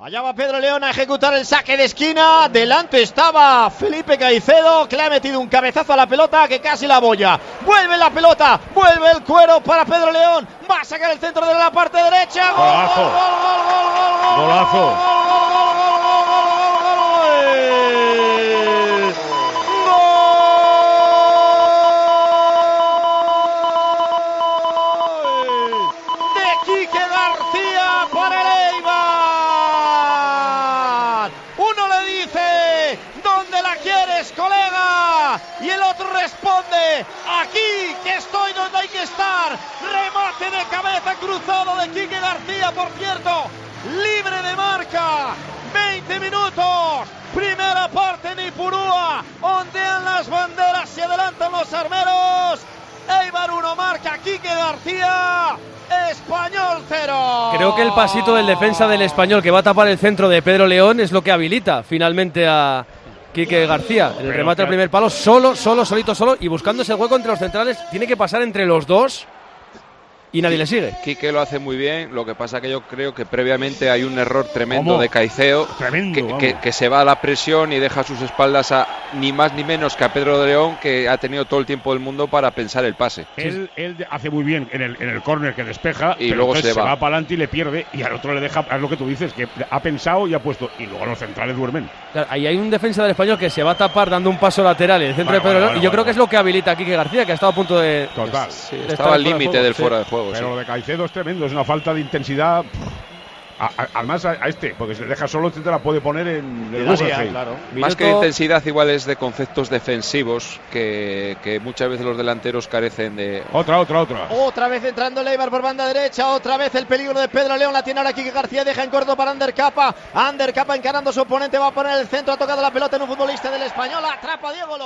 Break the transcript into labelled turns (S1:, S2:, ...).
S1: Allá va Pedro León a ejecutar el saque de esquina. Delante estaba Felipe Caicedo, que le ha metido un cabezazo a la pelota que casi la bolla. Vuelve la pelota, vuelve el cuero para Pedro León. Va a sacar el centro de la parte derecha.
S2: Golazo. Golazo.
S1: Y el otro responde: aquí que estoy donde hay que estar. Remate de cabeza cruzado de Quique García, por cierto, libre de marca. 20 minutos, primera parte en Ipurúa, ondean las banderas, se adelantan los armeros. Eibar 1 marca Quique García, Español 0.
S3: Creo que el pasito del defensa del Español que va a tapar el centro de Pedro León es lo que habilita finalmente a Quique García. El remate al primer palo, solito, y buscando ese hueco entre los centrales. Tiene que pasar entre los dos y nadie le sigue.
S4: Quique lo hace muy bien, lo que pasa que yo creo que previamente hay un error tremendo de Caicedo, que se va a la presión y deja a sus espaldas a ni más ni menos que a Pedro de León, que ha tenido todo el tiempo del mundo para pensar el pase.
S2: Él hace muy bien en el córner que despeja,
S4: y
S2: pero
S4: luego se va
S2: para adelante y le pierde, y al otro le deja, es lo que tú dices, que ha pensado y ha puesto, y luego los centrales duermen.
S3: Claro, ahí hay un defensa del Español que se va a tapar dando un paso lateral en el centro de Pedro León, y yo creo que es lo que habilita a Quique García, que ha estado a punto de...
S2: Total.
S4: Sí, estaba al límite del fuera de juego.
S2: Pero lo de Caicedo es tremendo, es una falta de intensidad. Además a porque si le deja solo, te la puede poner en el Guggenheim.
S1: Claro.
S4: Más que de intensidad, igual es de conceptos defensivos que muchas veces los delanteros carecen de.
S1: Otra vez entrando el Eibar por banda derecha, otra vez el peligro de Pedro León, la tiene ahora Quique García, deja en corto para Ander Capa encarando a su oponente, va a poner el centro, ha tocado la pelota en un futbolista del Español, atrapa a Diego.